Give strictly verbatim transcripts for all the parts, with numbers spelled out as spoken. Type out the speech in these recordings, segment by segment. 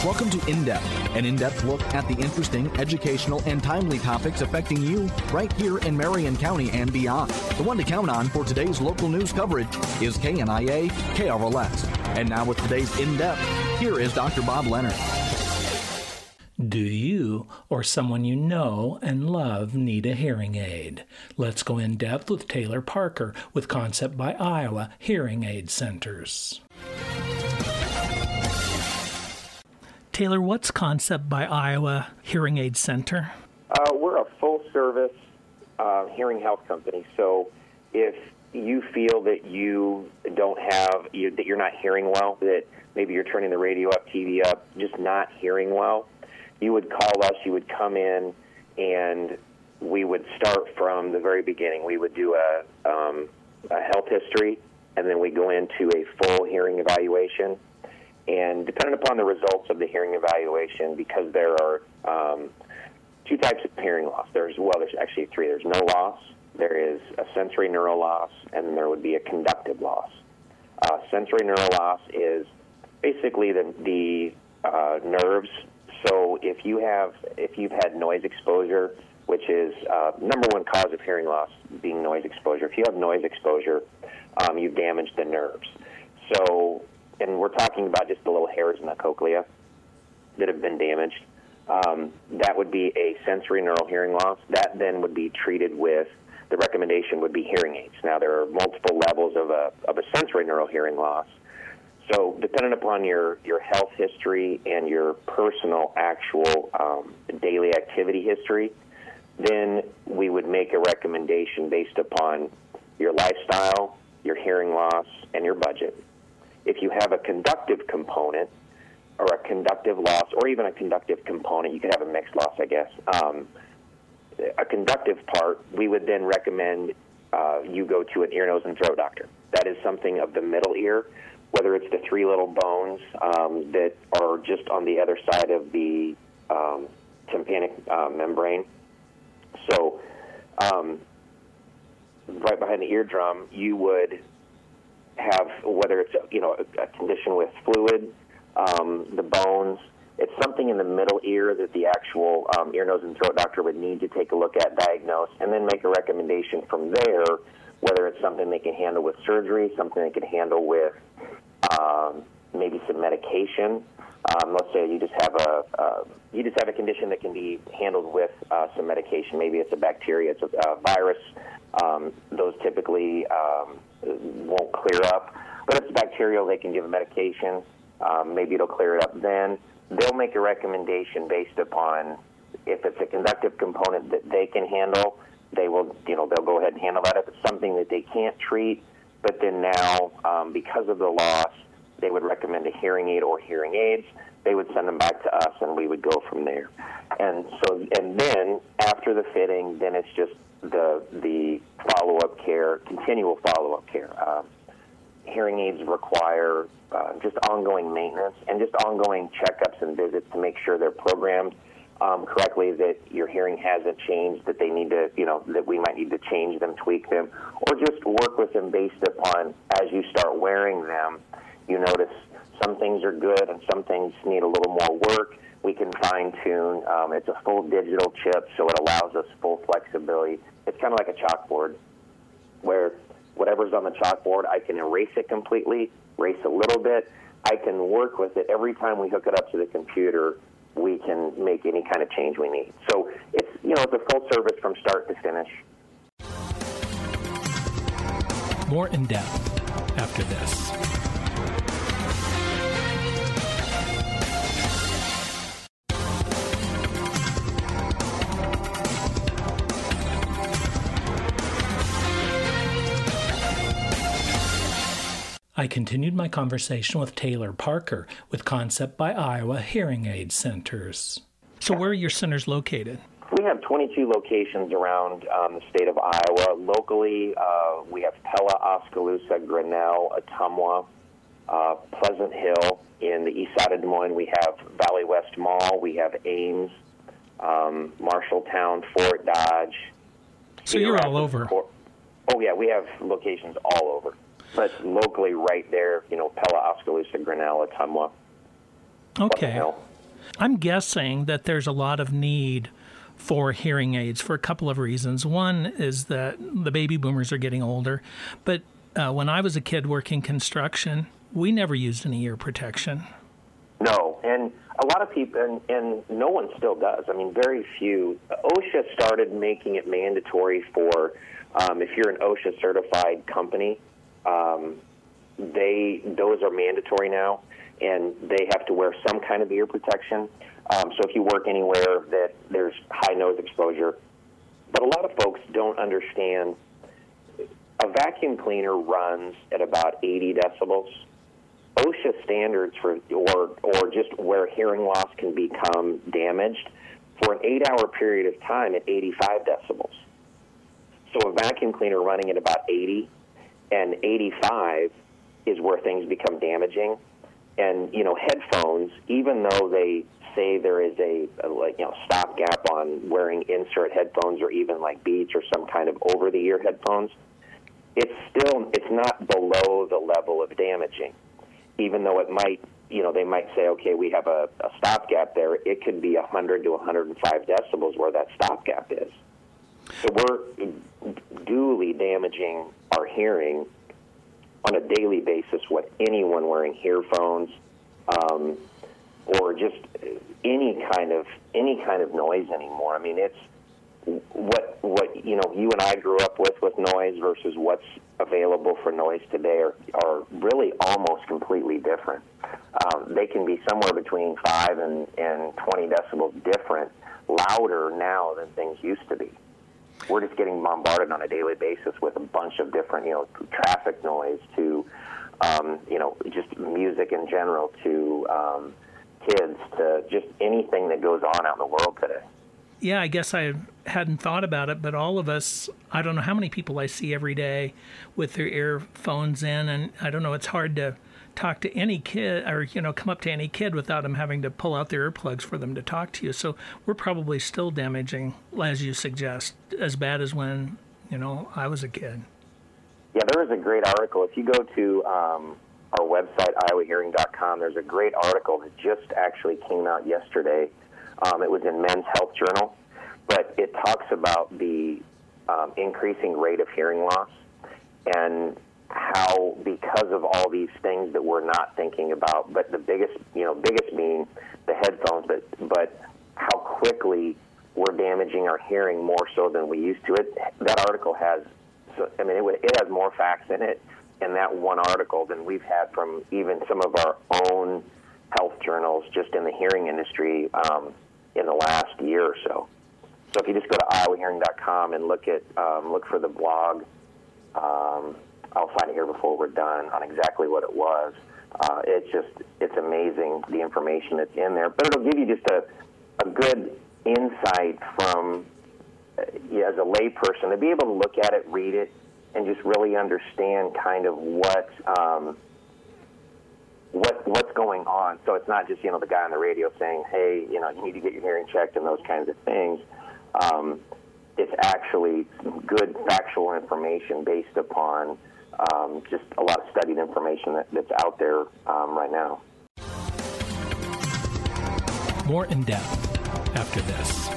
Welcome to In-Depth, an in-depth look at the interesting, educational, and timely topics affecting you right here in Marion County and beyond. The one to count on for today's local news coverage is K N I A K R L S. And now with today's In-Depth, here is Doctor Bob Leonard. Do you or someone you know and love need a hearing aid? Let's go in depth with Taylor Parker with Concept by Iowa Hearing Aid Centers. Taylor, what's Concept by Iowa Hearing Aid Center? Uh, we're a full-service uh, hearing health company. So if you feel that you don't have, you, that you're not hearing well, that maybe you're turning the radio up, T V up, just not hearing well, you would call us, you would come in, and we would start from the very beginning. We would do a, um, a health history, and then we go into a full hearing evaluation. And depending upon the results of the hearing evaluation, because there are um, two types of hearing loss. There's, well, there's actually three. There's no loss, there is a sensory neural loss, and then there would be a conductive loss. Uh, sensory neural loss is basically the, the uh, nerves. So if you have, if you've had noise exposure, which is uh, number one cause of hearing loss, being noise exposure. If you have noise exposure, um, you've damaged the nerves. So, and we're talking about just the little hairs in the cochlea that have been damaged. Um, that would be a sensory neural hearing loss. That then would be treated with, the recommendation would be hearing aids. Now, there are multiple levels of a, of a sensory neural hearing loss. So depending upon your, your health history and your personal actual um, daily activity history, then we would make a recommendation based upon your lifestyle, your hearing loss, and your budget. If you have a conductive component or a conductive loss or even a conductive component, you could have a mixed loss, I guess, um, a conductive part, we would then recommend uh, you go to an ear, nose, and throat doctor. That is something of the middle ear, whether it's the three little bones um, that are just on the other side of the um, tympanic uh, membrane. So um, right behind the eardrum, you would have, whether it's, you know, a, a condition with fluid, um, the bones, it's something in the middle ear that the actual um, ear, nose, and throat doctor would need to take a look at, diagnose, and then make a recommendation from there, whether it's something they can handle with surgery, something they can handle with um, maybe some medication. Um, let's say you just have a uh, you just have a condition that can be handled with uh, some medication. Maybe it's a bacteria, it's a, a virus. Um, those typically um, won't clear up. But if it's bacterial, they can give a medication. Um, maybe it'll clear it up then. They'll make a recommendation based upon if it's a conductive component that they can handle. They will, you know, they'll go ahead and handle that. If it's something that they can't treat, but then now, um, because of the loss, they would recommend a hearing aid or hearing aids. They would send them back to us, and we would go from there. And so, and then after the fitting, then it's just the the follow-up care, continual follow-up care. Um, hearing aids require uh, just ongoing maintenance and just ongoing checkups and visits to make sure they're programmed um, correctly, that your hearing hasn't changed, that they need to, you know, that we might need to change them, tweak them, or just work with them based upon as you start wearing them, you notice some things are good and some things need a little more work. We can fine-tune. Um, it's a full digital chip, so it allows us full flexibility. It's kind of like a chalkboard where whatever's on the chalkboard, I can erase it completely, erase a little bit. I can work with it. Every time we hook it up to the computer, we can make any kind of change we need. So it's, you know, it's a full service from start to finish. More in depth after this. I continued my conversation with Taylor Parker with Concept by Iowa Hearing Aid Centers. So where are your centers located? We have twenty-two locations around um, the state of Iowa. Locally, uh, we have Pella, Oskaloosa, Grinnell, Ottumwa, uh, Pleasant Hill. In the east side of Des Moines, we have Valley West Mall. We have Ames, um, Marshalltown, Fort Dodge. So you're all over. Fort- oh, yeah, we have locations all over. But locally right there, you know, Pella, Oskaloosa, Grinnell, Ottumwa. Okay. I'm guessing that there's a lot of need for hearing aids for a couple of reasons. One is that the baby boomers are getting older, but uh, when I was a kid working construction, we never used any ear protection. No, and a lot of people, and, and no one still does. I mean, very few. OSHA started making it mandatory for, um, if you're an OSHA certified company, um, they those are mandatory now, and they have to wear some kind of ear protection. Um, so if you work anywhere that there's high noise exposure, but a lot of folks don't understand. A vacuum cleaner runs at about eighty decibels. OSHA standards for, or or just where hearing loss can become damaged, for an eight-hour period of time at eighty-five decibels. So a vacuum cleaner running at about eighty and eighty-five is where things become damaging. And, you know, headphones, even though they say there is a, a like, you know, stopgap on wearing insert headphones or even like Beats or some kind of over-the-ear headphones, it's still, it's not below the level of damaging. Even though it might, you know, they might say, okay, we have a, a stopgap there, it could be one hundred to one hundred five decibels where that stopgap is. So we're duly damaging our hearing on a daily basis with anyone wearing earphones, um, or just any kind of any kind of noise anymore. I mean, it's what what you know you and I grew up with with noise versus what's available for noise today are, are really almost completely different. Um, they can be somewhere between five and, and twenty decibels different, louder now than things used to be. We're just getting bombarded on a daily basis with a bunch of different, you know, traffic noise to, um, you know, just music in general to um, kids to just anything that goes on out in the world today. Yeah, I guess I hadn't thought about it, but all of us, I don't know how many people I see every day with their earphones in, and I don't know, it's hard to talk to any kid or, you know, come up to any kid without them having to pull out their earplugs for them to talk to you. So we're probably still damaging, as you suggest, as bad as when, you know, I was a kid. Yeah, there is a great article. If you go to um, our website, iowa hearing dot com, there's a great article that just actually came out yesterday. Um, it was in Men's Health Journal, but it talks about the um, increasing rate of hearing loss and how, because of all these things that we're not thinking about, but the biggest, you know, biggest being the headphones, but but how quickly we're damaging our hearing more so than we used to. It that article has, so, I mean, it, it has more facts in it in that one article than we've had from even some of our own health journals just in the hearing industry um, in the last year or so. So if you just go to iowa hearing dot com and look at um, look for the blog. Um, I'll find it here before we're done on exactly what it was. Uh, it's just, it's amazing the information that's in there. But it'll give you just a, a good insight from, uh, yeah, as a layperson, to be able to look at it, read it, and just really understand kind of what um, what what's going on. So it's not just, you know, the guy on the radio saying, hey, you know, you need to get your hearing checked and those kinds of things. Um, it's actually good factual information based upon Um, just a lot of studied information that, that's out there um, right now. More in depth after this.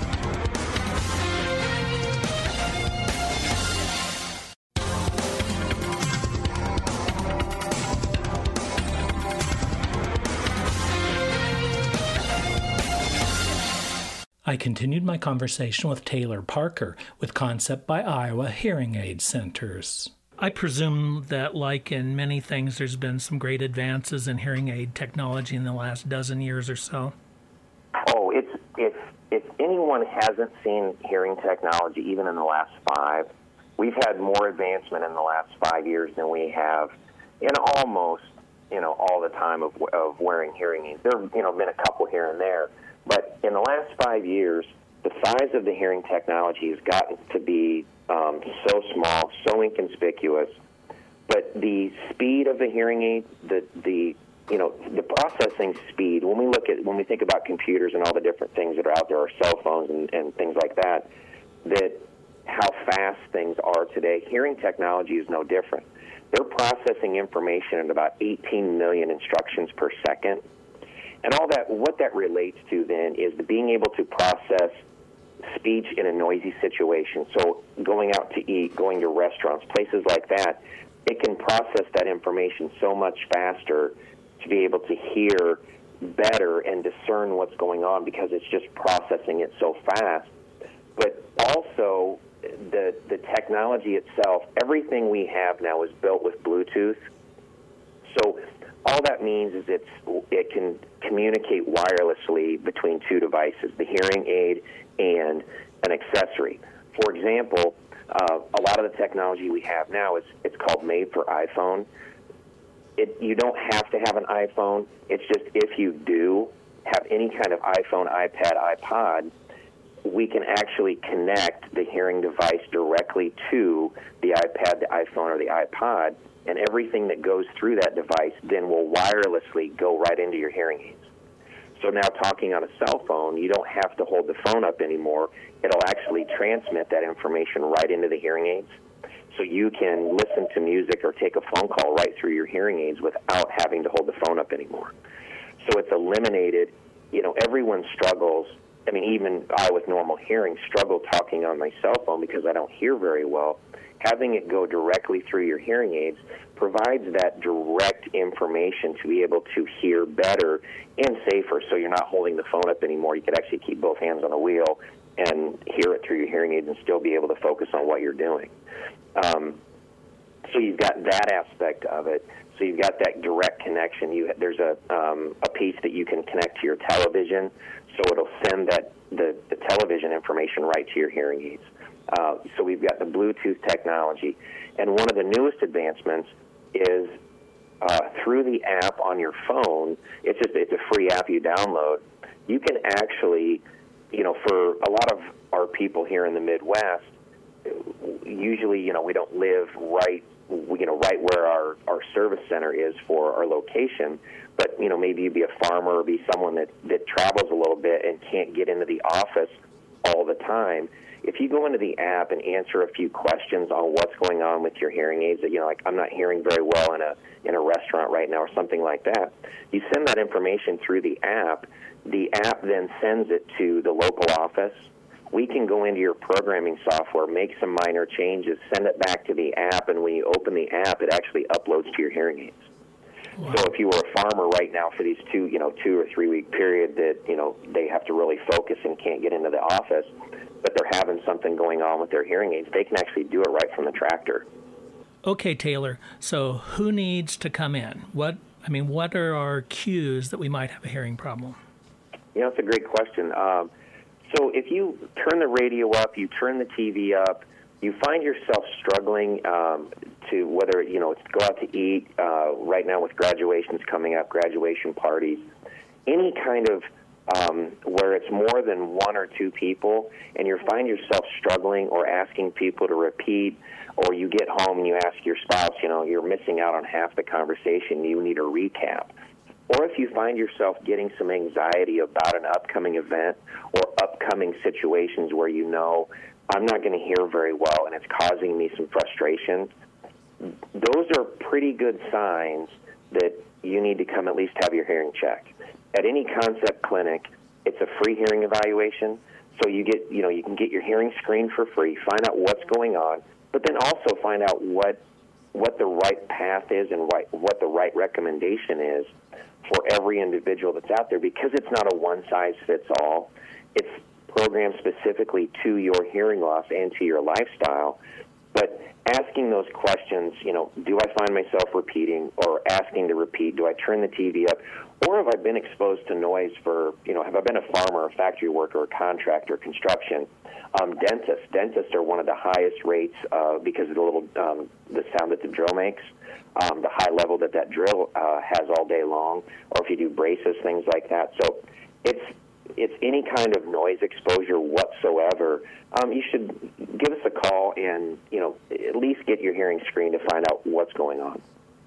I continued my conversation with Taylor Parker with Concept by Iowa Hearing Aid Centers. I presume that, like in many things, there's been some great advances in hearing aid technology in the last dozen years or so. Oh, it's if if anyone hasn't seen hearing technology, even in the last five, we've had more advancement in the last five years than we have in almost, you know, all the time of of wearing hearing aids. There have, you know, been a couple here and there, but in the last five years, the size of the hearing technology has gotten to be Um, so small, so inconspicuous, but the speed of the hearing aid, the the you know the processing speed. When we look at when we think about computers and all the different things that are out there, or cell phones and, and things like that, that how fast things are today. Hearing technology is no different. They're processing information at about eighteen million instructions per second, And all that, what that relates to then is the being able to process speech in a noisy situation. So going out to eat, going to restaurants, places like that, it can process that information so much faster to be able to hear better and discern what's going on because it's just processing it so fast. But also the the technology itself, everything we have now is built with Bluetooth. So all that means is it's it can communicate wirelessly between two devices, the hearing aid and an accessory. For example, uh, a lot of the technology we have now is it's called Made for iPhone. It, you don't have to have an iPhone. It's just if you do have any kind of iPhone, iPad, iPod, we can actually connect the hearing device directly to the iPad, the iPhone, or the iPod, and everything that goes through that device then will wirelessly go right into your hearing aids. So now talking on a cell phone, you don't have to hold the phone up anymore. It'll actually transmit that information right into the hearing aids. So you can listen to music or take a phone call right through your hearing aids without having to hold the phone up anymore. So it's eliminated, you know, everyone struggles. I mean, even I with normal hearing struggle talking on my cell phone because I don't hear very well. Having it go directly through your hearing aids provides that direct information to be able to hear better and safer, so you're not holding the phone up anymore. You could actually keep both hands on the wheel and hear it through your hearing aids and still be able to focus on what you're doing. Um, so you've got that aspect of it. So you've got that direct connection. You, there's a, um, a piece that you can connect to your television, so it'll send that the, the television information right to your hearing aids. Uh, so we've got the Bluetooth technology. And one of the newest advancements is uh, through the app on your phone. It's just it's a free app you download. You can actually, you know, for a lot of our people here in the Midwest, usually, you know, we don't live right, you know, right where our, our service center is for our location. But, you know, maybe you'd be a farmer or be someone that, that travels a little bit and can't get into the office all the time. If you go into the app and answer a few questions on what's going on with your hearing aids, that, you know, like I'm not hearing very well in a in a restaurant right now or something like that, you send that information through the app. The app then sends it to the local office. We can go into your programming software, make some minor changes, send it back to the app, and when you open the app, it actually uploads to your hearing aids. Wow. So if you were a farmer right now for these two, you know, two or three week period that, you know, they have to really focus and can't get into the office, but they're having something going on with their hearing aids, they can actually do it right from the tractor. Okay, Taylor. So who needs to come in? What I mean, what are our cues that we might have a hearing problem? You know, it's a great question. Um, so if you turn the radio up, you turn the T V up, you find yourself struggling um, to whether, you know, it's go out to eat, uh, right now with graduations coming up, graduation parties, any kind of um, where it's more than one or two people, and you find yourself struggling or asking people to repeat, or you get home and you ask your spouse, you know, you're missing out on half the conversation, you need a recap. Or if you find yourself getting some anxiety about an upcoming event or upcoming situations where you know, I'm not going to hear very well and it's causing me some frustration, those are pretty good signs that you need to come at least have your hearing checked. At any Concept clinic, it's a free hearing evaluation, so you get, you know, you can get your hearing screened for free, find out what's going on, but then also find out what what the right path is and what, what the right recommendation is for every individual that's out there, because it's not a one-size-fits-all. It's programmed specifically to your hearing loss and to your lifestyle. But asking those questions, you know, do I find myself repeating or asking to repeat? Do I turn the T V up? Or have I been exposed to noise for, you know, have I been a farmer, a factory worker, a contractor, construction? Um, dentists. Dentists are one of the highest rates uh, because of the little, um, the sound that the drill makes, um, the high level that that drill uh, has all day long, or if you do braces, things like that. So it's it's any kind of noise exposure whatsoever. Um, you should give us a call and, you know, at least get your hearing screened to find out what's going on.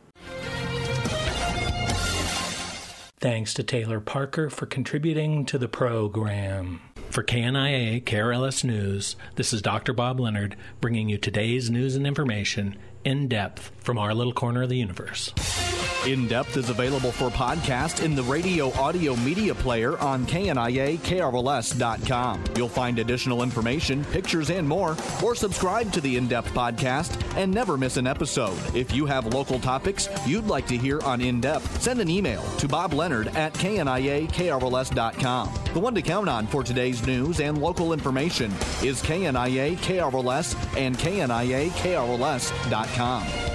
Thanks to Taylor Parker for contributing to the program. For K N I A K R L S News, this is Doctor Bob Leonard bringing you today's news and information in depth from our little corner of the universe. In Depth is available for podcast in the radio audio media player on K N I A K R L S dot com. You'll find additional information, pictures, and more, or subscribe to the In Depth podcast and never miss an episode. If you have local topics you'd like to hear on In Depth, send an email to Bob Leonard at K N I A K R L S dot com. The one to count on for today's news and local information is K N I A K R L S and K N I A K R L S dot com.